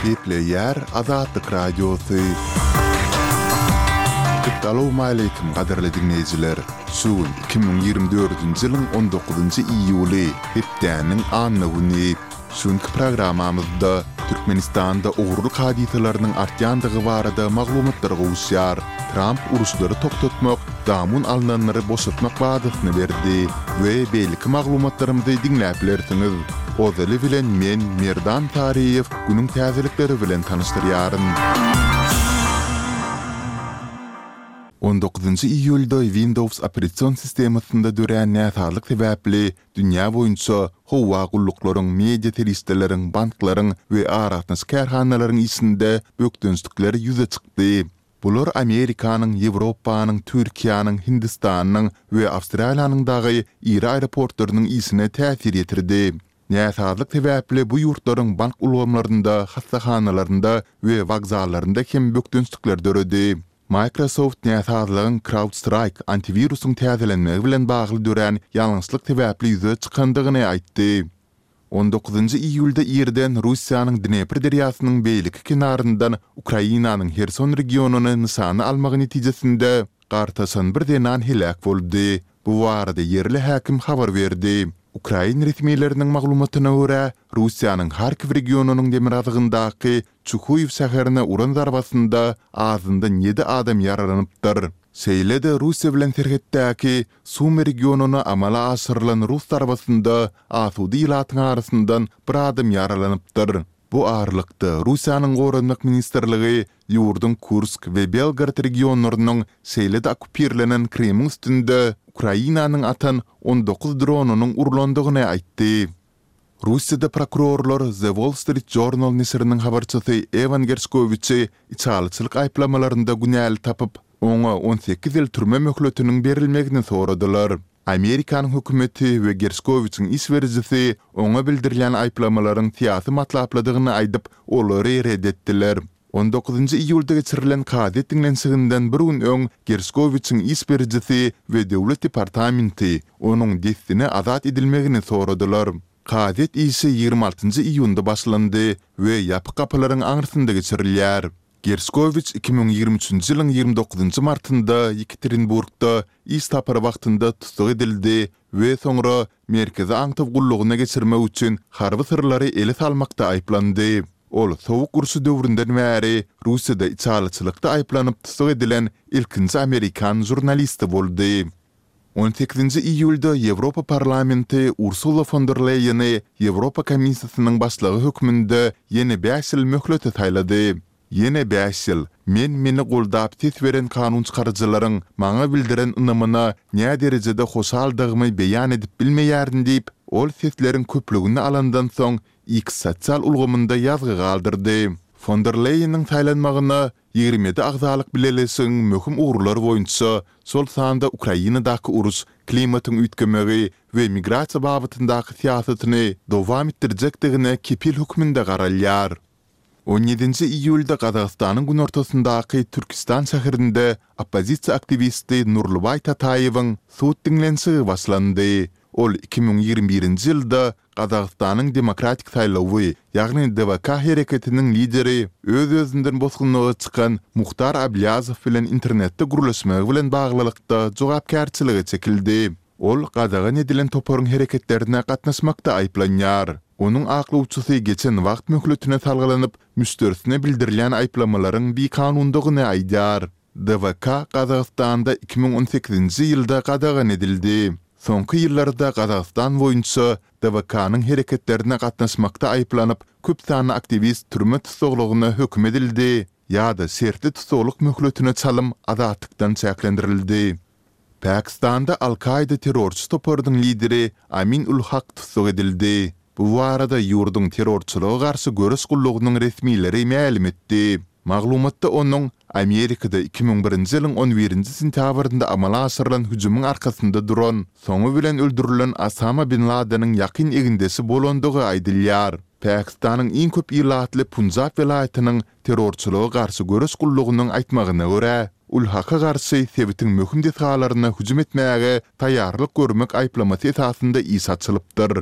Gepleyer Azadlık Radyosu. Assalamu alaykum qadarly dinleyijiler. Şu 2024-nji ýylyň 19-njy iýuly hepdäniň anny güni. Şuňky programamyzda Türkmenistanda ogruluk hadisalarynyň artýandygy barada maglumatlar gowuşýar. Trump uruşlary toktatmak, damun alnanlary boşaltmak wadasyny berdi we belki maglumatlarymyzy dinläp bilersiňiz. Ozaly bilen men Merdan Tariýew günüň täzelikleri bilen tanışdyrýaryn. 19-njy iýulda Windows operasiýon sistemasynda dören näsarlyk sebäpli dünýä boýunça howa gulluklaryň, media teröristleriň, banklaryň we aratnaş kärhanalaryň içinde bökdünçlikleri ýüze çykdy. Bular Amerikanyň, Ýewropanyň, Türkiýanyň, Hindistanyň we Awstraliýanyň dagy iri aeroportlarynyň isine täsir ýetirdi. Näsarlyk sebäpli bu ýurtlaryň bank ulgamlarynda, hastaxanalarynda we wagzallarynda hem bökdünçlikler döredi. Microsoft näsarlygyň CrowdStrike antivirusyň täzelenmegi bilen bagly dören ýalňyçlyk sebäpli ýüze çykandygyny aýtdy. 19-njy iýulda ýerden Russiýanyň Dnepr derýasynyň beýleki kenaryndan Ukrainanyň Herson regionuny nysany almagy netijesinde gartasan bir denan helak boldy. Bu barada yerli häkim habar berdi. Ukraina resmiýetleriniň maglumatyna görä, Russiýanyň Harkiv regionunyň demirazygyndaky Çukuýew şäherine uran zarbasynda azyndan 7 adam yaralanypdyr. Seýlede Russiýa bilen terhetdäki Sumy regionuny amala aşyrylan Rus zarbasynda Asudy ýylatyň arasyndan bir adam yaralanypdyr. Bu aralykda Russiýanyň Gorunmak ministrligi ýurdun Kursk we Belgrad regionlarynyň seýlede okupirlenen Kremň üstünde Ukrainanyň atan 19 dronunyň urulandygyny aýtdy. Russiýada prokurorlar The Wall Street Journal nesiriniň habarçysy Evan Gershkovic'i içalçylyk aýplamalarynda günäli tapyp, oňa 18 ýyl türme möhletiniň berilmegini soradylar. Amerikanyň hökümeti we Gershkovic'iň isberjisi oňa bildirilýän aýplamalaryň tiýasy matlapladygyny aýdyp, olary reddetdiler. 19-njy iýulda geçirilen kadet dinlensiginden bir gün öň Gershkovic'iň isberjisi we döwlet departamenti onuň destini azat edilmegini soradylar. Kadet isi 26-njy iýunda başlandy we ýapyk kapylaryň aňyrtynda geçirilýär. Gershkovich 2023-njy ýylyň 29-njy martynda Yekaterinburgda is tapary wagtynda tutsak edildi we soňra merkezi aňtyp gullugyna geçirmek üçin harby sırlary ele salmakda aýplandy. Ol sowuk urşy döwründen bäri Russiýada içalçylykda aýplanyp tutsak edilen ilkinji Amerikan jurnalisti boldy. 18-nji iýulda Ýewropa parlamenti Ursula von der Leyen'i Ýewropa komissiýasynyň başlygy hökmünde ýene 5 ýyl möhlete taýlady. Ýene 5 ýyl meni goldap tet beren kanun çykarjylaryň maňa bildiren ynamyna näme derejede hoşaldygymy beýan edip bilmeýärdin diýip, ol setleriň köpligini alandan soň X sosial ulgamynda ýazgy galdyrdy. Von der Leyen'in taýlanmagyna 27 agzalyk bilelesiň möhüm uğurlary boýunça sol sanda Ukrainadaky uruş, klimatyň üýtgemegi we migrasiýa babatyndaky siýasatyny dowam etdirjekdigine kepil hökmünde garalýar. 17-nji iýulda Kazakstanyň gün ortasyndaky Türkistan şäherinde oppozisiýa aktivisti Nurlubay Tataýewiň suwt dinlensigi başlandy. Ol 2021-nji ýylda Kazakstanyň demokratik saýlawy, ýagny DVK hereketiniň lideri öz-özünden bosgunlyga çykan Muhtar Ablyazov bilen internetde gurulşmagy bilen baglylykda jogapkärçiligi çekildi. Ol Kazagyn edilen toparyň hereketlerine gatnaşmakda aýplanýar. Onuň aklawçysy geçen wagt möhletine salgylanyp, müstersine bildirilýän aýplamalaryň bekanundygyny aýdýar. DVK Kazakstanda 2018-nji ýylda qadagyn edildi. Soňky ýyllarda Kazakystan boýunça DVK-nyň hereketlerine gatnaşmakda aýplanyp, köp sanly aktivist türme tutsaglygyna hökm edildi ýa-da sertli tutsagluk möhletine çalym azatlıkdan çäklendirildi. Pakistanda Al-Qaida terrorçy toparynyň lideri Amin ul Haq tutsak edildi. Bu arada ýurdun terrorçylyga garşy görüş gullugynyň resmiýetleri ma'lum etdi. Maglumatda onuň Amerikada 2001-nji ýylyň 11-nji sentýabrynda amala aşyrylan hüjümyň arkasynda duran, soňu bilen öldürilen Osama bin Laden'in ýakyn egindesi bolandygy aýdylýar. Pakistanyň iň köp ýylatly Punjab welaýatynyň terrorçylyga garşy görüş gullugynyň aýtmagyna görä, ul haka garşy sebitiň möhüm detalaryna hüjüm etmäge taýýarlyk görmek aýplamasy esasynda is açylypdyr.